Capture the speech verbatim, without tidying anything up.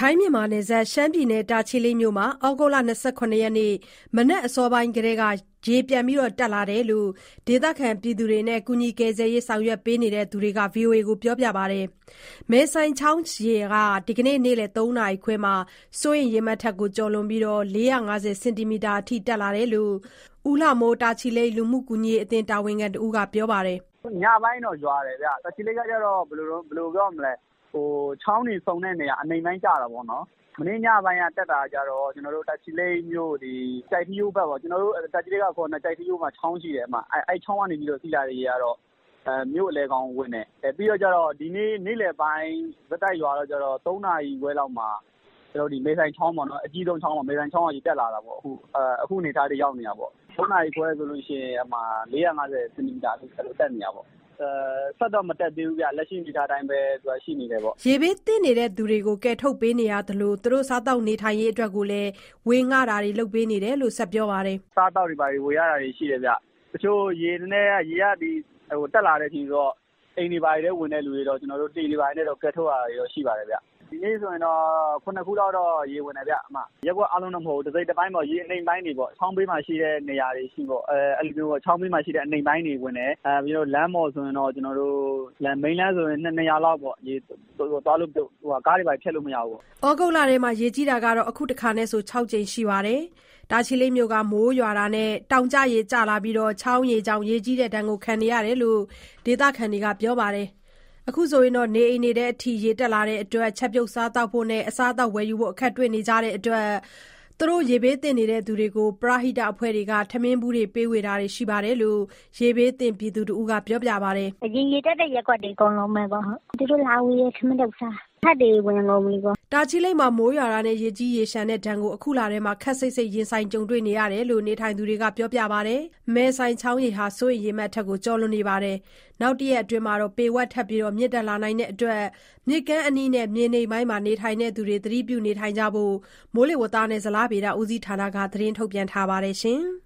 ထိုင်းမြန်မာနယ်စပ်ရှမ်းပြည်နယ်တာချီလိတ်မြို့မှာဩဂုတ်လ၂၇ရက်နေ့မနက်အစောပိုင်းကတည်းကရေပြန်တက်လာတယ်လို့ဒေသခံတွေနဲ့ကူညီကယ်ဆယ်ရေးဆောင်ရွက်ပေးနေသူတွေက ဗွီအိုအေကိုပြောပါတယ်။မဲဆိုင်ချောင်းရေဟာ ဒီကနေ့နေ့လယ်သုံးနာရီခွဲမှာစိုးရိမ်ရေမှတ်ထက်ကျော်လွန်ပြီးလေးရာ၅ဆယ်စင်တီမီတာအထိတက်လာတယ်လို့ ဦးလှမိုးတာချီလိတ်လူမှုကူညီရေးအသင်းတာဝန်ခံတဦးကပြောပါတယ်။ညပိုင်းတော့ရွာတယ်ဗျ။တာချီလိတ်ကကျတော့ဘယ်လိုဘယ်လိုပြောမလဲဟိုချောင်းတွေစုံတဲ့နေရာအနိမ့်ပိုင်းကျတာပေါ့နော်။မနေ့ညပိုင်းကတက်တာကြတော့ကျွန်တော်တို့တာချီလိတ်မြို့ဒီကြိုက်ထီးရိုးဘက်ပေါ့ကျွန်တော်တို့တာချီလိတ်ကခေါ်နေကြိုက်ထီးရိုးမှာချောင်းရှိတယ်အမအဲအဲချောင်းကနေပြီးတော့စီလာတွေကတော့အဲမြို့အလဲကောင်ဝင်တယ်အဲပြီးတော့ကျတော့ဒီနေ့နေ့လယ်ပိုင်းဇက်တိုက်ရွာတော့ကျတော့သုံးနာရီခွဲလောက်မှာကျွန်တော်ဒီမေဆိုင်ချောင်းပေါ့နော်အကြီးဆုံးချောင်းပေါ့မေဆိုင်ချောင်းကကြီးတက်လာတာပေါ့အခုအဲအခုအနေထားတွေရောက်နေတာပေါ့သုံးနာရီခွဲဆိုလို့ရှိရင်အမှလေးရာ၅ဆယ်စင်တီမီတာအဲ့လိုတက်နေတာပေါ့အဲဆက်တော့မတက်သေးဘူးဗျလက်ရှိအနေထားတိုင်းပဲသူကရှိနေတယ်ပေါ့ရေဘေးသင့်နေတဲ့သူတွေကိုကယ်ထုတ်ပေးနေရတယ်လို့သူတို့စားတောက်နေထိုင်ရေးအတွက်ကိုလည်းဝေငှတာတွေလုပ်ပေးနေတယ်လို့ဆက်ပြောပါတယ်စားတောက်တွေပါဝေရတာတွေရှိတယ်ဗျတချို့ရေနဲ့ရေရဒီဟိုတက်လာတဲ့အချိန်ဆိုတော့အိမ်တွေပါတွေဝင်တဲ့လူတွေတော့ကျွန်တော်တို့တီတွေပါနဲ့တော့ကယ်ထုတ်ရတာတွေတော့ရှိပါတယ်ဗျဒီနေ့ဆိုရင်တော့ခုနှစ်ခုလောက်တော့ရေဝင်တယ်ဗျအမရက်ကွက်အားလုံးတော့မဟုတ်ဘူးတစ်စိတ်တစ်ပိုင်းပေါ့ရေအနှိမ်ပိုင်းတွေပေါ့ချောင်းဘေးမှာရှိတဲ့နေရာတွေရှိပေါ့အဲအဲ့လိုမျိုးချောင်းဘေးမှာရှိတဲ့အနှိမ်ပိုင်းတွေဝင်တယ်အဲပြီးတော့လမ်းမော်ဆိုရင်တော့ကျွန်တော်တို့လမ်းမိန်းလမ်းဆိုရင်နှစ်နေရာလောက်ပေါ့ရေသွားလို့ဟိုကားတွေပါဖြတ်လို့မရဘူးပေါ့ဩဂုတ်လထဲမှာရေကြီးတာကတော့အခုတစ်ခါနဲ့ဆို၆ကြိမ်ရှိပါတယ်တာချီလိတ်မြို့ကမိုးရွာတာနဲ့တောင်ကျရေကျလာပြီးတော့ချောင်းရေကြောင့်ရေကြီးတဲ့ဒဏ်ကိုခံနေရတယ်လို့ဒေသခံတွေကပြောပါတယ်အခုဆိုရင်တော့နေအိမ်နေတဲ့အထိရေတက်လာတဲ့အတွက်ချက်ပြုတ်စားတောက်ဖို့နဲ့အစားအသောက်ဝယ်ယူဖို့အခက်တွေ့နေကြတဲ့အတွက်သူတို့ရေဘေးသင့်နေတဲ့သူတွေကိုပရဟိတအဖွဲ့တွေကထမင်းဘူးတွေပေးဝေတာတွေရှိပါတယ်လို့ရေဘေးသင့်ပြည်သူတို့ကပြောပြပါတယ်အရင်ရေတက်တဲ့ရက်ကွက်တွေအကုန်လုံးပဲပေါ့ဟုတ်သူတို့လာဝေးရထမင်းတော့စားထက်တွေဝင်ကုန်ပြီပေါ့တာချီလိတ်မှာမိုးရွာတာနဲ့ရေကြီးရေရှမ်းတဲ့ဒဏ်ကိုအခုလာထဲမှာခက်စိတ်စိတ်ရင်ဆိုင်ကြုံတွေ့နေရတယ်လို့နေထိုင်သူတွေကပြောပြပါတယ်မဲဆိုင်ချောင်းရေဟာစိုးရိမ်ရေမှတ်ထက်ကိုကျော်လွန်နေပါတယ်နောက်တရက်အတွင်းမှာတော့ပေဝက်ထပ်ပြီးတော့မြစ်တက်လာနိုင်တဲ့အတွက်မြစ်ကမ်းအနီးနဲ့မြေနေပိုင်းမှာနေထိုင်တဲ့သူတွေသတိပြုနေထိုင်ကြဖို့မိုးလေဝသနဲ့ဇလဗေဒဦးစီးဌာနကသတင်းထုတ်ပြန်ထားပါတယ်ရှင်